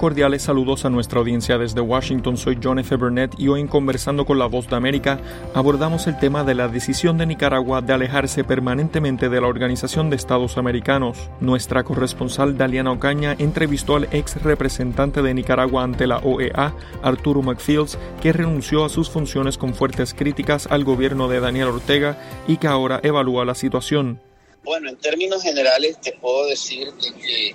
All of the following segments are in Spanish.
cordiales saludos a nuestra audiencia desde Washington. Soy John F. Burnett y hoy en Conversando con la Voz de América abordamos el tema de la decisión de Nicaragua de alejarse permanentemente de la Organización de Estados Americanos. Nuestra corresponsal Daliana Ocaña entrevistó al ex representante de Nicaragua ante la OEA, Arturo McFields, que renunció a sus funciones con fuertes críticas al gobierno de Daniel Ortega y que ahora evalúa la situación. Bueno, en términos generales te puedo decir que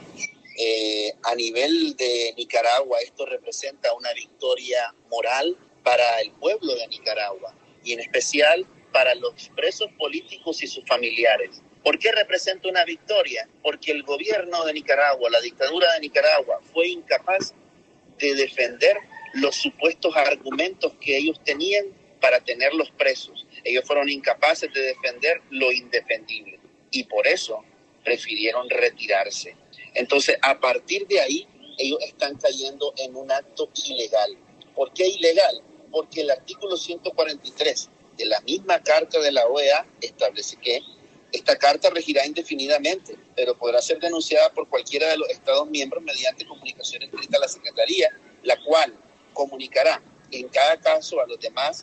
a nivel de Nicaragua esto representa una victoria moral para el pueblo de Nicaragua y en especial para los presos políticos y sus familiares. ¿Por qué representa una victoria? Porque el gobierno de Nicaragua, la dictadura de Nicaragua, fue incapaz de defender los supuestos argumentos que ellos tenían para tenerlos presos. Ellos fueron incapaces de defender lo indefendible y por eso prefirieron retirarse. Entonces, a partir de ahí, ellos están cayendo en un acto ilegal. ¿Por qué ilegal? Porque el artículo 143 de la misma Carta de la OEA establece que esta carta regirá indefinidamente, pero podrá ser denunciada por cualquiera de los Estados miembros mediante comunicación escrita a la Secretaría, la cual comunicará en cada caso a los demás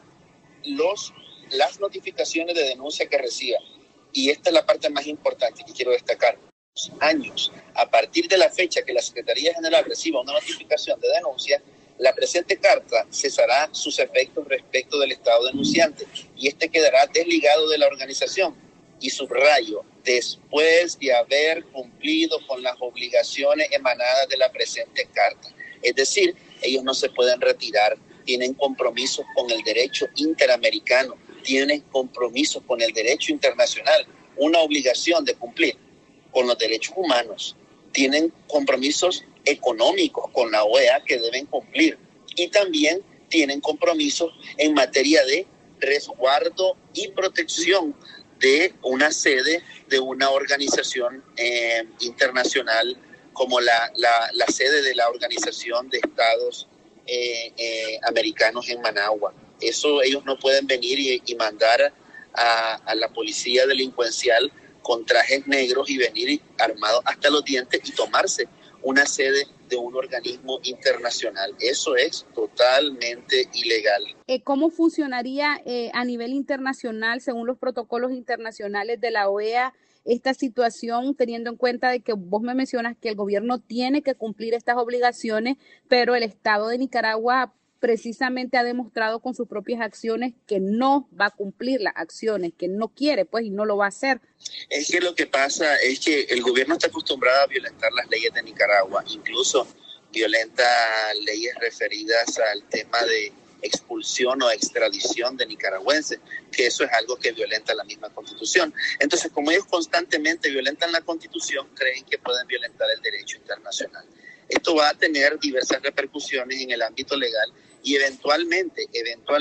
las notificaciones de denuncia que reciba. Y esta es la parte más importante que quiero destacar. Años, a partir de la fecha que la Secretaría General reciba una notificación de denuncia, la presente carta cesará sus efectos respecto del Estado denunciante y este quedará desligado de la organización. Y subrayo, después de haber cumplido con las obligaciones emanadas de la presente carta. Es decir, ellos no se pueden retirar, tienen compromisos con el derecho interamericano, tienen compromisos con el derecho internacional, una obligación de cumplir con los derechos humanos, tienen compromisos económicos con la OEA que deben cumplir y también tienen compromisos en materia de resguardo y protección de una sede de una organización internacional como la sede de la Organización de Estados Americanos en Managua. Eso ellos no pueden venir y mandar a la policía delincuencial con trajes negros y venir armados hasta los dientes y tomarse una sede de un organismo internacional. Eso es totalmente ilegal. ¿Cómo funcionaría a nivel internacional, según los protocolos internacionales de la OEA, esta situación, teniendo en cuenta de que vos me mencionas que el gobierno tiene que cumplir estas obligaciones, pero el Estado de Nicaragua precisamente ha demostrado con sus propias acciones que no va a cumplir las acciones, que no quiere, pues, y no lo va a hacer? Es que lo que pasa es que el gobierno está acostumbrado a violentar las leyes de Nicaragua, incluso violenta leyes referidas al tema de expulsión o extradición de nicaragüenses, que eso es algo que violenta la misma Constitución. Entonces, como ellos constantemente violentan la Constitución, creen que pueden violentar el derecho internacional. Esto va a tener diversas repercusiones en el ámbito legal y eventualmente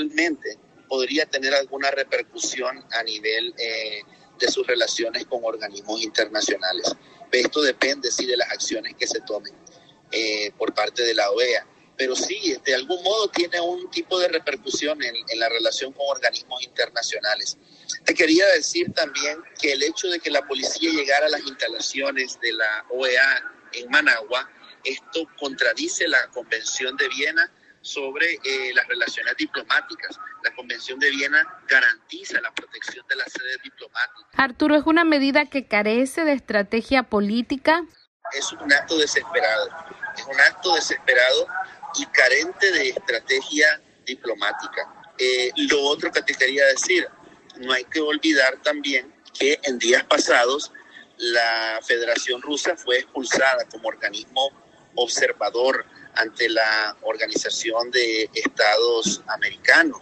podría tener alguna repercusión a nivel de sus relaciones con organismos internacionales. Esto depende, sí, de las acciones que se tomen por parte de la OEA. Pero sí, de algún modo tiene un tipo de repercusión en la relación con organismos internacionales. Te quería decir también que el hecho de que la policía llegara a las instalaciones de la OEA en Managua, esto contradice la Convención de Viena sobre las relaciones diplomáticas. La Convención de Viena garantiza la protección de las sedes diplomáticas. Arturo, ¿es una medida que carece de estrategia política? Es un acto desesperado. Es un acto desesperado y carente de estrategia diplomática. Lo otro que te quería decir, no hay que olvidar también que en días pasados la Federación Rusa fue expulsada como organismo observador ante la Organización de Estados Americanos.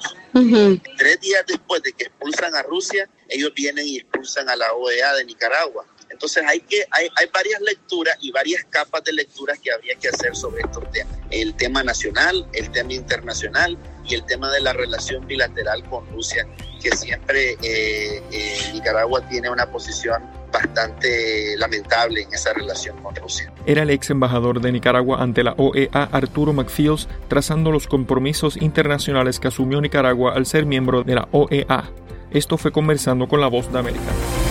3 días después de que expulsan a Rusia, ellos vienen y expulsan a la OEA de Nicaragua. Entonces hay varias lecturas y varias capas de lecturas que habría que hacer sobre estos temas. El tema nacional, el tema internacional y el tema de la relación bilateral con Rusia, que siempre Nicaragua tiene una posición bastante lamentable en esa relación con Rusia. Era el ex embajador de Nicaragua ante la OEA, Arturo McFields, trazando los compromisos internacionales que asumió Nicaragua al ser miembro de la OEA. Esto fue Conversando con la Voz de América.